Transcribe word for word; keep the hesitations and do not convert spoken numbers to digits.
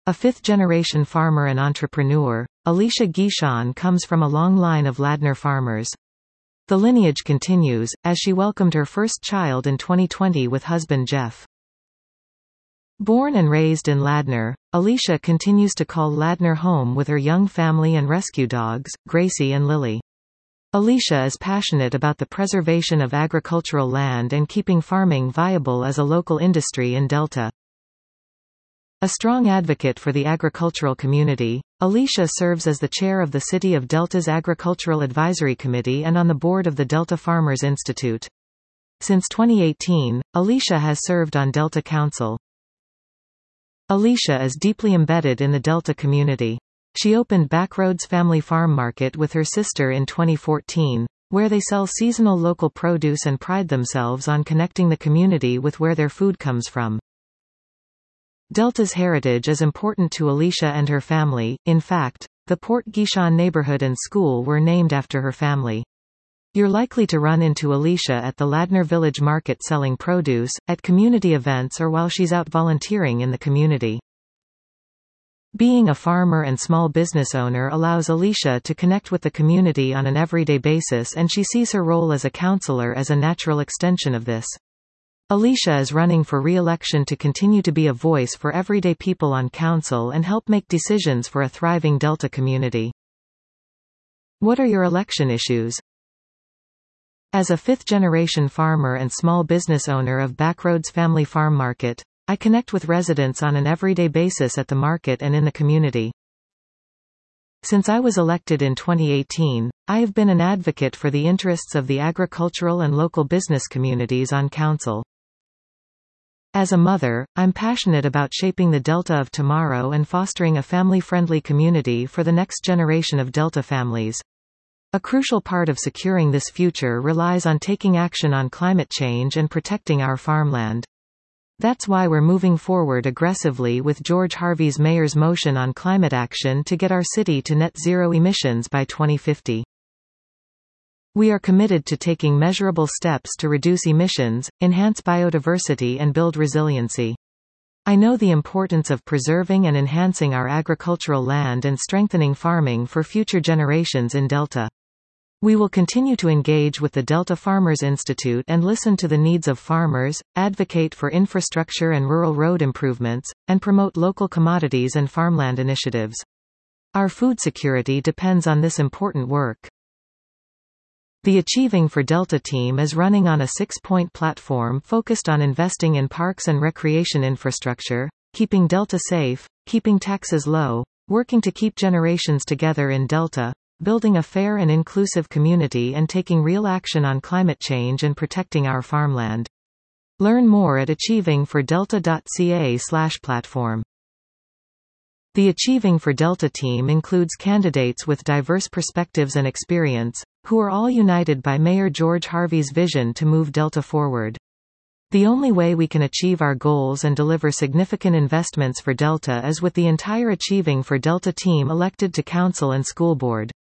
A fifth-generation farmer and entrepreneur, Alicia Guichon comes from a long line of Ladner farmers. The lineage continues, as she welcomed her first child in twenty twenty with husband Jeff. Born and raised in Ladner, Alicia continues to call Ladner home with her young family and rescue dogs, Gracie and Lily. Alicia is passionate about the preservation of agricultural land and keeping farming viable as a local industry in Delta. A strong advocate for the agricultural community, Alicia serves as the chair of the City of Delta's Agricultural Advisory Committee and on the board of the Delta Farmers Institute. Since twenty eighteen, Alicia has served on Delta Council. Alicia is deeply embedded in the Delta community. She opened Backroads Family Farm Market with her sister in twenty fourteen, where they sell seasonal local produce and pride themselves on connecting the community with where their food comes from. Delta's heritage is important to Alicia and her family. In fact, the Port Guichon neighborhood and school were named after her family. You're likely to run into Alicia at the Ladner Village Market selling produce, at community events or while she's out volunteering in the community. Being a farmer and small business owner allows Alicia to connect with the community on an everyday basis, and she sees her role as a counselor as a natural extension of this. Alicia is running for re-election to continue to be a voice for everyday people on council and help make decisions for a thriving Delta community. What are your election issues? As a fifth-generation farmer and small business owner of Backroads Family Farm Market, I connect with residents on an everyday basis at the market and in the community. Since I was elected in twenty eighteen, I have been an advocate for the interests of the agricultural and local business communities on council. As a mother, I'm passionate about shaping the Delta of tomorrow and fostering a family-friendly community for the next generation of Delta families. A crucial part of securing this future relies on taking action on climate change and protecting our farmland. That's why we're moving forward aggressively with George Harvey's mayor's motion on climate action to get our city to net zero emissions by twenty fifty. We are committed to taking measurable steps to reduce emissions, enhance biodiversity and build resiliency. I know the importance of preserving and enhancing our agricultural land and strengthening farming for future generations in Delta. We will continue to engage with the Delta Farmers Institute and listen to the needs of farmers, advocate for infrastructure and rural road improvements, and promote local commodities and farmland initiatives. Our food security depends on this important work. The Achieving for Delta team is running on a six-point platform focused on investing in parks and recreation infrastructure, keeping Delta safe, keeping taxes low, working to keep generations together in Delta, building a fair and inclusive community and taking real action on climate change and protecting our farmland. Learn more at achieving for delta dot c a slash platform. The Achieving for Delta team includes candidates with diverse perspectives and experience, who are all united by Mayor George Harvey's vision to move Delta forward. The only way we can achieve our goals and deliver significant investments for Delta is with the entire Achieving for Delta team elected to council and school board.